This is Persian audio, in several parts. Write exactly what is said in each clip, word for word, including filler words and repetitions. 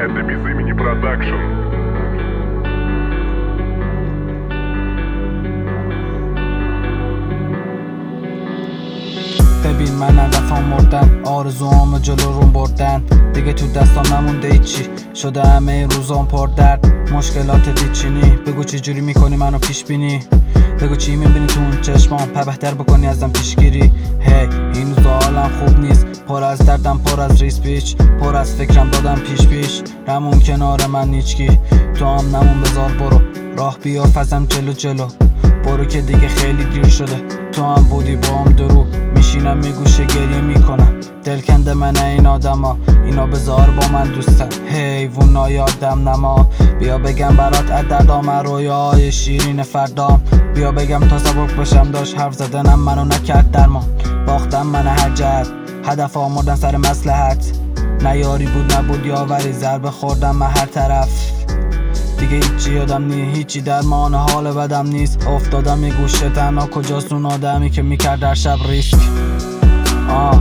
Это без имени продакшн. ببین من هدفم مردن، آرزوامو جلو روم بردن، دیگه تو دستام نمونده ایچی، شده همه روزام پر درد. مشکلات دیچینی، بگو چی جوری میکنی منو پیش بینی، بگو چی میبینی تو اون چشمام، پا بهتر بکنی ازم پیشگیری. هی این روزا حالم خوب نیست، پر از دردم، پر از ریس پیچ، پر از فکرم دادم پیش پیش. نمون کنار من هیچکی، تو هم نمون بذار برو، راه بیار فزم جلو جلو، برو که دیگه خیلی دیر شده. تو هم بودی با هم درو، میشینم میگوشه گریه میکنم، دل کنده من این آدما، اینا بذار با من دوستن. حیوونا یادم نما، بیا بگم برات عددام، رویاهای شیرین فردام، بیا بگم تا سبک باشم، داشت حرف زدنم منو نکرد درمان. باختم من هر جهت، هدف آمردن سر مصلحت، نیاری بود نبود یاوری، ضربه خوردم من هر طرف، دیگه هیچی یادم نی، هیچی درمان حال بدم نیست. افتادم یه گوشه تنها، کجاست اون آدمی که میکرد در شب ریسک. آه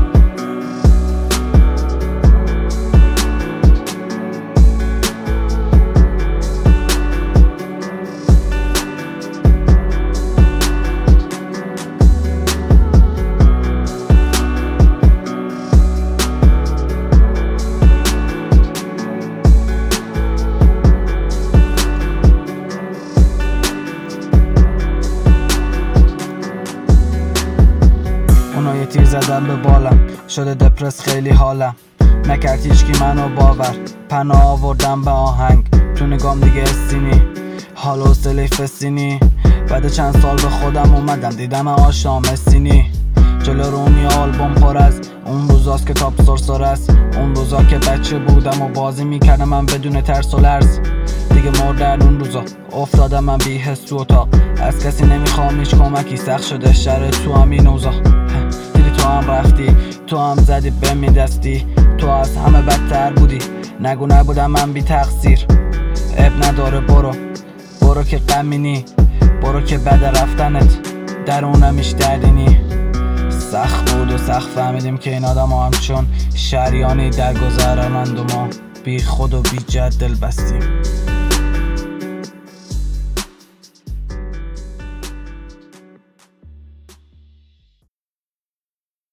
اونا یه تیر زدن به بالم، شده دپرس خیلی حالم، نکرد هیچکی منو باور، پناه آوردم به آهنگ، تو نگام دیگه استینی، حال و حوصله فسینی. بعد چند سال به خودم اومدم، دیدم آشام استینی، جلو رونی آلبوم پر از اون روزاست که تاپ سرسر است، اون روزا که بچه بودم و بازی میکردم من بدون ترس و لرز. دیگه مردن اون روزا، افتادم من بی حس تو اتاق، از کسی نمیخوام هیچ کمکی، سخت شده شر تو همین اوضاع. دیدی تو هم رفتی، تو هم زدی به می دستی، تو از همه بدتر بودی، نگو نبودم من بی تقصیر. اب نداره برو، برو که غمینی، برو که بد رفتنت درونمیش دردینی. سخت بود و سخت فهمیدیم که این آدم ها همچون شریانی در گذرانند و ما بی خود و بی جد دل بستیم.